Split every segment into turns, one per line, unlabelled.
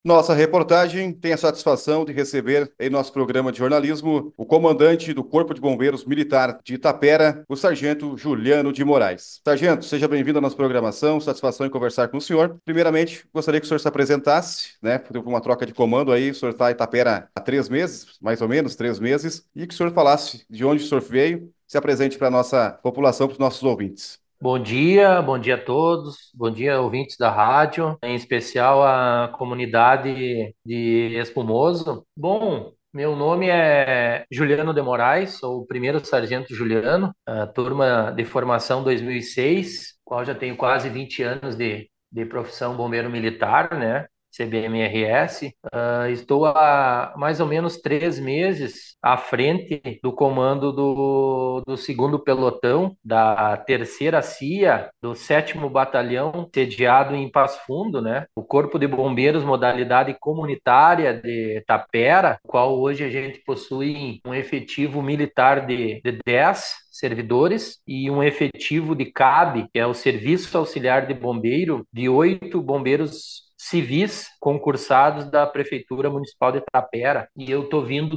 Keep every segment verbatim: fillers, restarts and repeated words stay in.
Nossa reportagem tem a satisfação de receber em nosso programa de jornalismo o comandante do Corpo de Bombeiros Militar de Itapera, o Sargento Juliano de Moraes. Sargento, seja bem-vindo à nossa programação, satisfação em conversar com o senhor. Primeiramente, gostaria que o senhor se apresentasse, né? Teve uma troca de comando aí, o senhor está em Itapera há três meses, mais ou menos, três meses, e que o senhor falasse de onde o senhor veio, se apresente para a nossa população, para os nossos ouvintes.
Bom dia, bom dia a todos, bom dia ouvintes da rádio, em especial a comunidade de Espumoso. Bom, meu nome é Juliano de Moraes, sou o primeiro sargento Juliano, a turma de formação dois mil e seis, qual já tenho quase vinte anos de, de profissão bombeiro militar, né? C B M R S. Ah, estou há mais ou menos três meses à frente do comando do, do segundo pelotão da terceira C I A do sétimo batalhão, sediado em Passo Fundo, né? O Corpo de Bombeiros modalidade comunitária de Tapera, qual hoje a gente possui um efetivo militar de, de dez servidores e um efetivo de C A B, que é o Serviço Auxiliar de Bombeiro, de oito bombeiros civis concursados da Prefeitura Municipal de Itapera. E eu estou vindo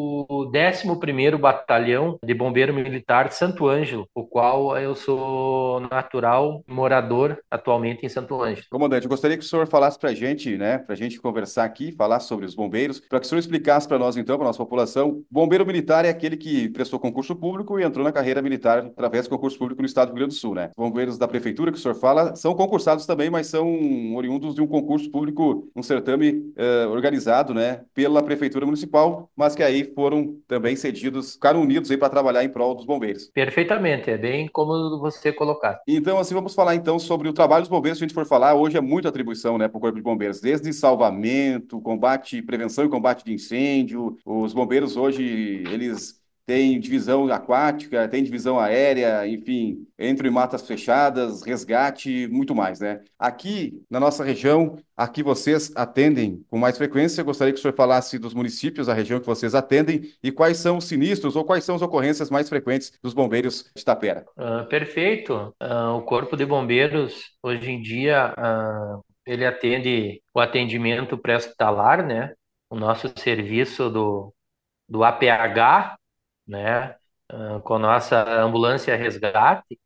do décimo primeiro Batalhão de Bombeiro Militar de Santo Ângelo, o qual eu sou natural morador atualmente em Santo Ângelo.
Comandante, eu gostaria que o senhor falasse para a gente, né, para a gente conversar aqui, falar sobre os bombeiros, para que o senhor explicasse para nós, então, para a nossa população, bombeiro militar é aquele que prestou concurso público e entrou na carreira militar através do concurso público no estado do Rio Grande do Sul, né? Bombeiros da prefeitura, que o senhor fala, são concursados também, mas são oriundos de um concurso público, um certame eh, organizado, né, pela prefeitura municipal, mas que aí foram também cedidos, ficaram unidos aí para trabalhar em prol dos bombeiros.
Perfeitamente, é bem como você colocar.
Então, assim, vamos falar então sobre o trabalho dos bombeiros. Se a gente for falar, hoje é muita atribuição, né, para o Corpo de Bombeiros, desde salvamento, combate, prevenção e combate de incêndio. Os bombeiros hoje, eles têm divisão aquática, têm divisão aérea, enfim, entram em matas fechadas, resgate, muito mais, né? Aqui na nossa região, aqui vocês atendem com mais frequência. Eu gostaria que o senhor falasse dos municípios da região que vocês atendem e quais são os sinistros ou quais são as ocorrências mais frequentes dos bombeiros de Tapera.
Ah, perfeito. Ah, o Corpo de Bombeiros, hoje em dia, ah, ele atende o atendimento pré-hospitalar, né? O nosso serviço do, do A P H, né? Ah, com a nossa ambulância resgate,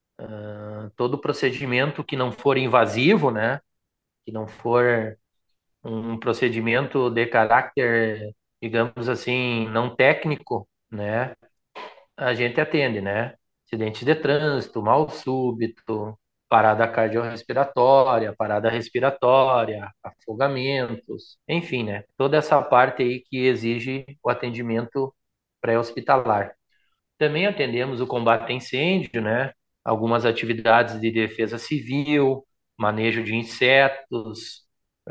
ah, todo procedimento que não for invasivo, né? Que não for um procedimento de caráter, digamos assim, não técnico, né? A gente atende, né? Acidentes de trânsito, mal súbito, parada cardiorrespiratória, parada respiratória, afogamentos, enfim, né? Toda essa parte aí que exige o atendimento pré-hospitalar. Também atendemos o combate a incêndio, né? Algumas atividades de defesa civil, manejo de insetos,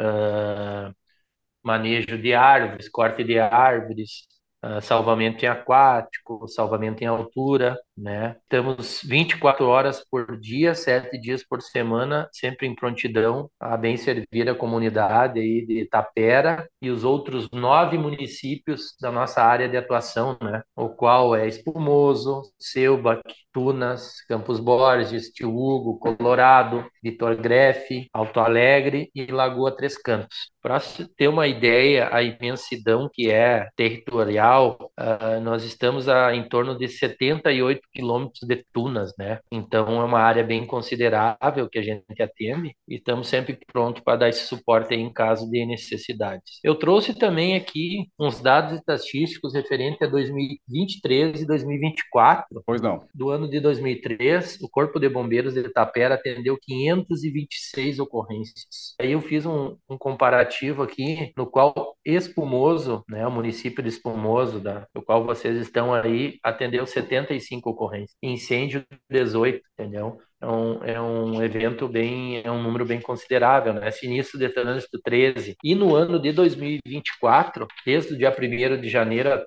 ah, manejo de árvores, corte de árvores, ah, salvamento em aquático, salvamento em altura, né? Estamos vinte e quatro horas por dia, sete dias por semana, sempre em prontidão, a bem servir a comunidade aí de Itapera e os outros nove municípios da nossa área de atuação, né? O qual é Espumoso, Selba, Tunas, Campos Borges, Tio Hugo, Colorado, Vitor Grefe, Alto Alegre e Lagoa Três Cantos. Para ter uma ideia, a imensidão que é territorial, uh, nós estamos a, em torno de setenta e oito quilômetros de Tunas, né? Então é uma área bem considerável que a gente atende e estamos sempre prontos para dar esse suporte aí em caso de necessidades. Eu trouxe também aqui uns dados estatísticos referentes a dois mil e vinte e três e dois mil e vinte e quatro.
Pois não.
Do ano de dois mil e três, o Corpo de Bombeiros de Itapera atendeu quinhentas e vinte e seis ocorrências. Aí eu fiz um, um comparativo aqui, no qual Espumoso, né, o município de Espumoso, da, do qual vocês estão aí, atendeu setenta e cinco ocorrências. Incêndio, dezoito, entendeu? É um, é um evento bem, é um número bem considerável, né? Sinistro de trânsito treze. E no ano de dois mil e vinte e quatro, desde o dia primeiro de janeiro até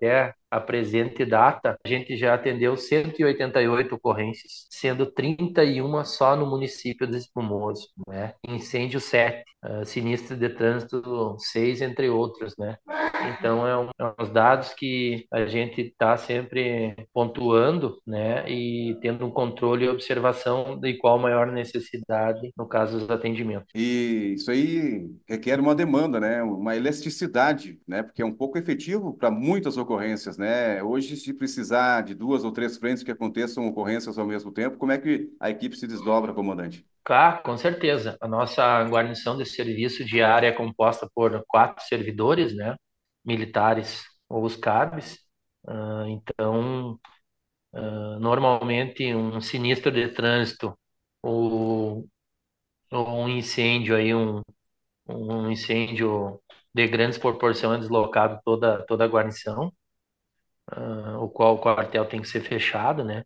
a presente data, a gente já atendeu cento e oitenta e oito ocorrências, sendo trinta e uma só no município de Espumoso, né? Incêndio sete, uh, sinistro de trânsito seis, entre outros, né? Então, é, um, é uns dados que a gente está sempre pontuando, né? E tendo um controle e observação de qual a maior necessidade no caso dos atendimentos.
E isso aí requer uma demanda, né? Uma elasticidade, né? Porque é um pouco efetivo para muitas ocorrências, né? Hoje, se precisar de duas ou três frentes que aconteçam ocorrências ao mesmo tempo, como é que a equipe se desdobra, comandante?
Claro, com certeza. A nossa guarnição de serviço diária é composta por quatro servidores, né? Militares ou os cabes. Ah, então, ah, normalmente, um sinistro de trânsito ou, ou um incêndio aí, um, um incêndio de grandes proporções é deslocado toda, toda a guarnição, ah, o qual o quartel tem que ser fechado, né?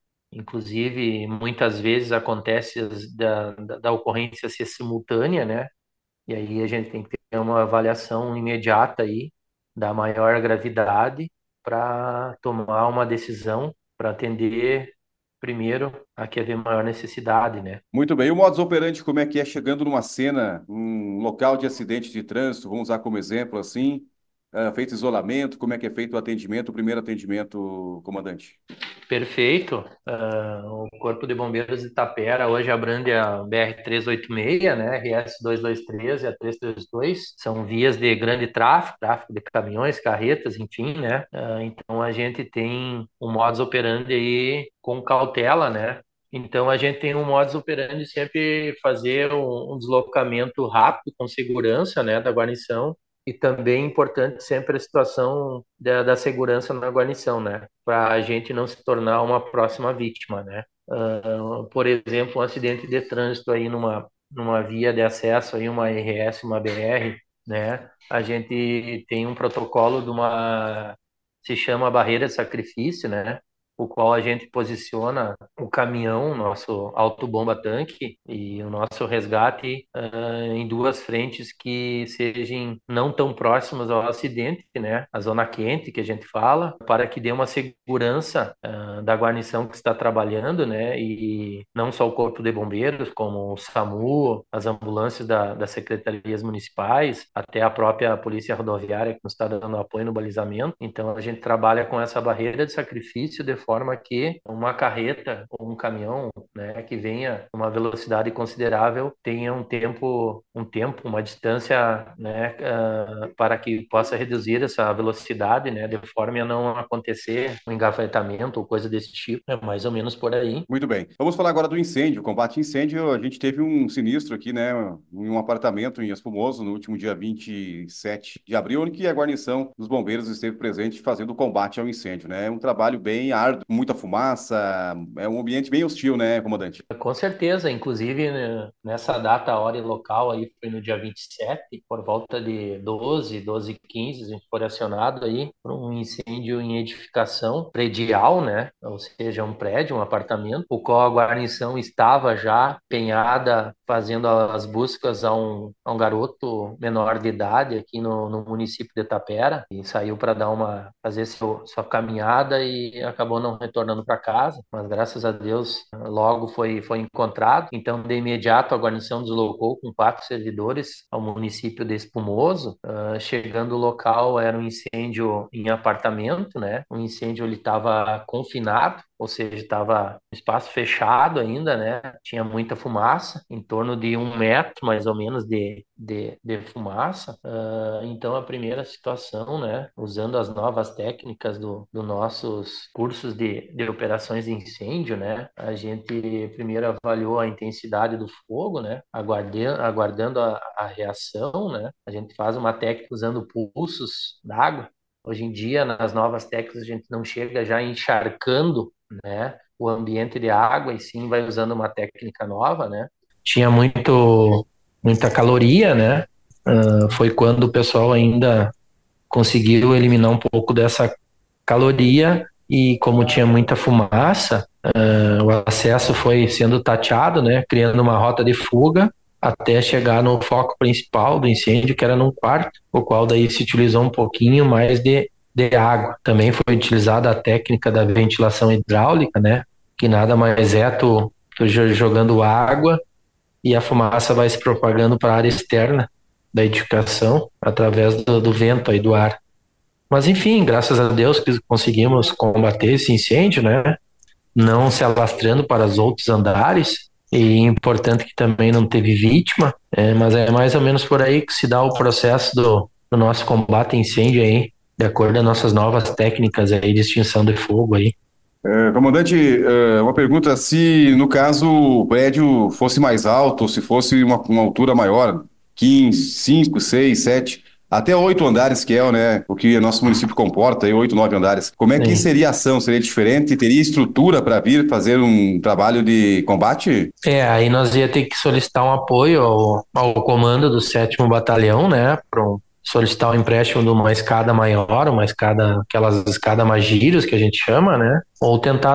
Inclusive, muitas vezes acontece as- da, da, da ocorrência ser simultânea, né? E aí a gente tem que ter uma avaliação imediata aí da maior gravidade para tomar uma decisão para atender primeiro a que haver maior necessidade, né?
Muito bem. E o modus operandi, como é que é chegando numa cena, um local de acidente de trânsito, vamos usar como exemplo assim, ah, feito isolamento, como é que é feito o atendimento, o primeiro atendimento, comandante?
Perfeito. Ah, o Corpo de Bombeiros de Itapera hoje abrange a B R trezentos e oitenta e seis, né? R S duzentos e vinte e três e a trezentos e trinta e dois. São vias de grande tráfego, tráfego de caminhões, carretas, enfim, né? Ah, então a gente tem um modus operandi aí com cautela, né? Então a gente tem um modus operandi sempre fazer um, um deslocamento rápido, com segurança, né, da guarnição. E também importante sempre a situação da, da segurança na guarnição, né? Para a gente não se tornar uma próxima vítima, né? Uh, por exemplo, um acidente de trânsito aí numa, numa via de acesso, aí uma R S, uma B R, né? A gente tem um protocolo de uma, se chama barreira de sacrifício, né? O qual a gente posiciona o caminhão, nosso autobomba tanque e o nosso resgate uh, em duas frentes que sejam não tão próximas ao acidente, né? A zona quente que a gente fala, para que dê uma segurança uh, da guarnição que está trabalhando, né? E não só o Corpo de Bombeiros, como o SAMU, as ambulâncias da, das secretarias municipais, até a própria Polícia Rodoviária que nos está dando apoio no balizamento. Então a gente trabalha com essa barreira de sacrifício de forma que uma carreta ou um caminhão, né, que venha a uma velocidade considerável tenha um tempo, um tempo, uma distância, né, uh, para que possa reduzir essa velocidade, né, de forma a não acontecer um engavetamento ou coisa desse tipo. É mais ou menos por aí.
Muito bem. Vamos falar agora do incêndio. Combate a incêndio, a gente teve um sinistro aqui, né, em um apartamento em Espumoso, no último dia vinte e sete de abril, em que a guarnição dos bombeiros esteve presente fazendo o combate ao incêndio, né? É um trabalho bem árduo, muita fumaça, é um ambiente bem hostil, né, comandante?
Com certeza, inclusive né, nessa data, hora e local aí foi no dia vinte e sete, por volta de doze, doze e quinze, a gente foi acionado aí por um incêndio em edificação predial, né? Ou seja, um prédio, um apartamento, o qual a guarnição estava já empenhada fazendo as buscas a um, a um garoto menor de idade aqui no, no município de Tapera e saiu para dar uma fazer seu, sua caminhada e acabou não retornando para casa, mas graças a Deus logo foi foi encontrado. Então de imediato a guarnição deslocou com quatro servidores ao município de Espumoso. Uh, chegando no local era um incêndio em apartamento, né? Um incêndio ele estava confinado, ou seja, estava um espaço fechado ainda, né? Tinha muita fumaça, em torno de um metro mais ou menos de, de, de fumaça. Uh, então, a primeira situação, né? Usando as novas técnicas do, do nossos cursos de, de operações de incêndio, né? A gente primeiro avaliou a intensidade do fogo, né? Aguardando, aguardando a, a reação, né? A gente faz uma técnica usando pulsos d'água. Hoje em dia, nas novas técnicas, a gente não chega já encharcando, né, o ambiente de água e sim vai usando uma técnica nova, né? Tinha muito muita caloria, né? Uh, foi quando o pessoal ainda conseguiu eliminar um pouco dessa caloria e como tinha muita fumaça, uh, o acesso foi sendo tateado, né? Criando uma rota de fuga até chegar no foco principal do incêndio, que era num quarto, o qual daí se utilizou um pouquinho mais de de água. Também foi utilizada a técnica da ventilação hidráulica, né? Que nada mais é tu, tu jogando água e a fumaça vai se propagando para a área externa da edificação através do, do vento aí do ar. Mas enfim, graças a Deus que conseguimos combater esse incêndio, né? Não se alastrando para os outros andares. E importante que também não teve vítima, é, mas é mais ou menos por aí que se dá o processo do, do nosso combate a incêndio aí, de acordo com as nossas novas técnicas aí de extinção de fogo aí.
É, comandante, é, uma pergunta: se no caso o prédio fosse mais alto, se fosse uma, uma altura maior, quinze, cinco, seis, sete, até oito andares, que é, né, o que nosso município comporta, aí, oito, nove andares, como é que
Sim.
seria a ação? Seria diferente? Teria estrutura para vir fazer um trabalho de combate?
É, aí nós ia ter que solicitar um apoio ao, ao comando do sétimo Batalhão, né, para solicitar o empréstimo de uma escada maior, uma escada, aquelas escadas magírios que a gente chama, né, ou tentar,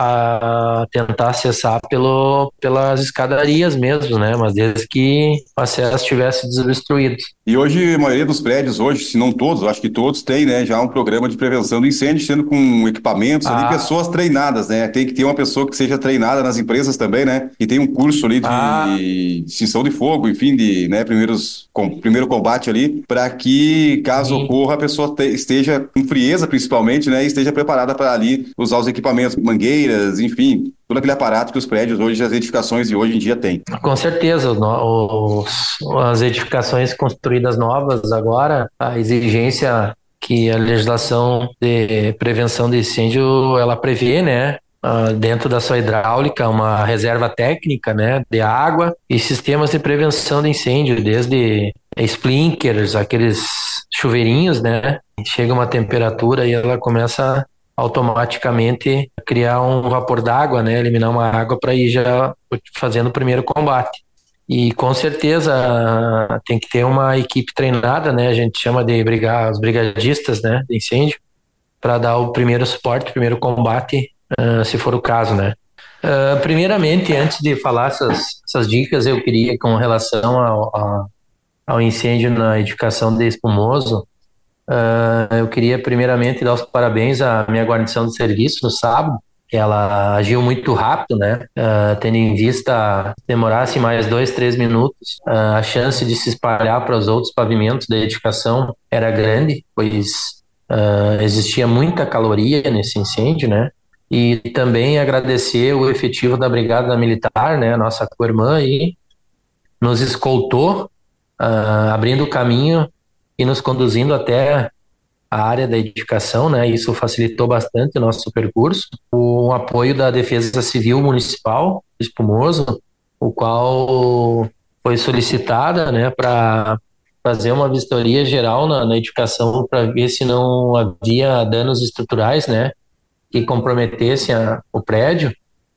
essa, tentar acessar pelo, pelas escadarias mesmo, né, mas desde que o acesso estivesse desobstruído.
E hoje, a maioria dos prédios, hoje, se não todos, eu acho que todos têm, né, já um programa de prevenção do incêndio, sendo com equipamentos ali,
Ah,
pessoas treinadas, né? Tem que ter uma pessoa que seja treinada nas empresas também, né? Que tem um curso ali
ah,
de extinção de fogo, enfim, de, né, primeiros, com, primeiro combate ali, para que, caso
sim.
ocorra, a pessoa te, esteja com frieza, principalmente, né, e esteja preparada para ali usar os equipamentos, mangueiras, enfim, todo aquele aparato que os prédios hoje, as edificações de hoje em dia têm.
Com certeza, os, as edificações construídas novas agora, a exigência que a legislação de prevenção de incêndio ela prevê, né? ah, Dentro da sua hidráulica, uma reserva técnica, né, de água e sistemas de prevenção de incêndio, desde sprinklers, aqueles chuveirinhos, né? Chega uma temperatura e ela começa automaticamente criar um vapor d'água, né? Eliminar uma água para ir já fazendo o primeiro combate. E com certeza tem que ter uma equipe treinada, né? A gente chama de brigar, os brigadistas, né? De incêndio, para dar o primeiro suporte, o primeiro combate, uh, se for o caso, né? Uh, primeiramente, antes de falar essas, essas dicas, eu queria, com relação ao, ao, ao incêndio na edificação de Espumoso, Uh, eu queria primeiramente dar os parabéns à minha guarnição de serviço no sábado. Ela agiu muito rápido, né? Uh, tendo em vista demorasse mais dois, três minutos, uh, a chance de se espalhar para os outros pavimentos da edificação era grande, pois uh, existia muita caloria nesse incêndio, né? E também agradecer o efetivo da Brigada Militar, né? Nossa co-irmã aí nos escoltou, uh, abrindo o caminho e nos conduzindo até a área da edificação, né? Isso facilitou bastante o nosso percurso. O apoio da Defesa Civil Municipal de Espumoso, o qual foi solicitada, né, para fazer uma vistoria geral na, na edificação para ver se não havia danos estruturais, né, que comprometessem a, o prédio,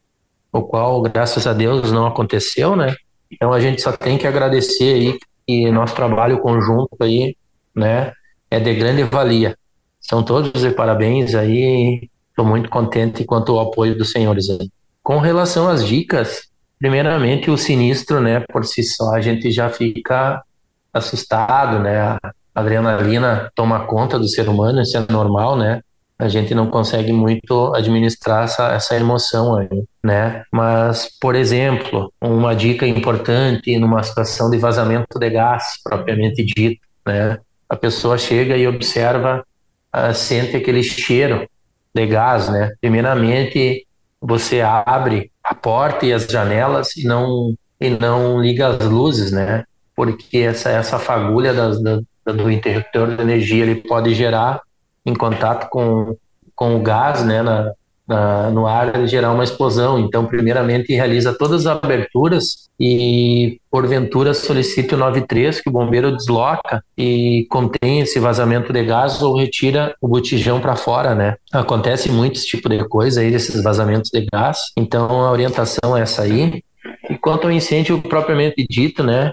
o qual, graças a Deus, não aconteceu, né? Então a gente só tem que agradecer aí que nosso trabalho conjunto aí, né, é de grande valia. São todos de parabéns aí, estou muito contente quanto ao apoio dos senhores aí. Com relação às dicas, primeiramente o sinistro, né, por si só a gente já fica assustado, né? A adrenalina toma conta do ser humano, isso é normal, né? A gente não consegue muito administrar essa, essa emoção aí, né? Mas, por exemplo, uma dica importante numa situação de vazamento de gás, propriamente dito, né? A pessoa chega e observa, uh, sente aquele cheiro de gás, né? Primeiramente, você abre a porta e as janelas e não, e não liga as luzes, né? Porque essa, essa fagulha das, da, do interruptor de energia ele pode gerar em contato com, com o gás, né, na, na, no ar, ele gerar uma explosão. Então, primeiramente, realiza todas as aberturas e, porventura, solicite o noventa e três, que o bombeiro desloca e contém esse vazamento de gás ou retira o botijão para fora, né? Acontece muito esse tipo de coisa aí, desses vazamentos de gás. Então, a orientação é essa aí. E quanto ao incêndio propriamente dito, né?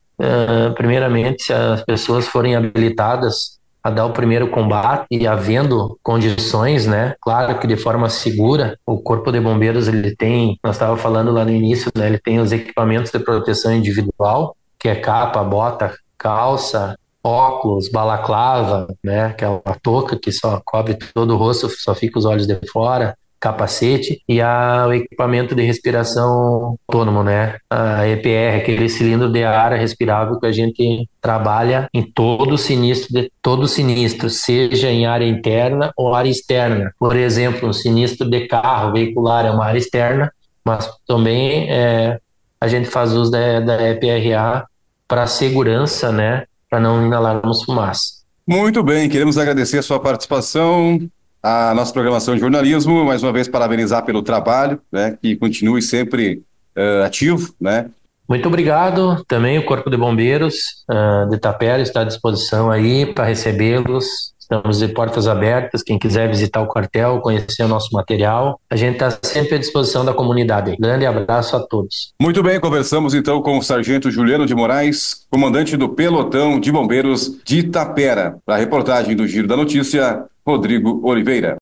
Uh, primeiramente, se as pessoas forem habilitadas a dar o primeiro combate e havendo condições, né? Claro que de forma segura, o Corpo de Bombeiros ele tem, nós estávamos falando lá no início, né? Ele tem os equipamentos de proteção individual, que é capa, bota, calça, óculos, balaclava, né? Aquela touca que só cobre todo o rosto, só fica os olhos de fora, capacete e a, o equipamento de respiração autônomo, né? A E P R, aquele cilindro de ar respirável que a gente trabalha em todo sinistro, de todo sinistro, seja em área interna ou área externa. Por exemplo, um sinistro de carro veicular é uma área externa, mas também é, a gente faz uso da, da E P R A para segurança, né? Para não inalarmos fumaça.
Muito bem, queremos agradecer a sua participação, a nossa programação de jornalismo, mais uma vez parabenizar pelo trabalho, né, que continue sempre eh, ativo, né?
Muito obrigado. Também o Corpo de Bombeiros uh, de Itapera está à disposição aí para recebê-los. Estamos de portas abertas. Quem quiser visitar o quartel, conhecer o nosso material, a gente está sempre à disposição da comunidade. Grande abraço a todos.
Muito bem, conversamos então com o Sargento Juliano de Moraes, comandante do Pelotão de Bombeiros de Itapera. Para a reportagem do Giro da Notícia, Rodrigo Oliveira.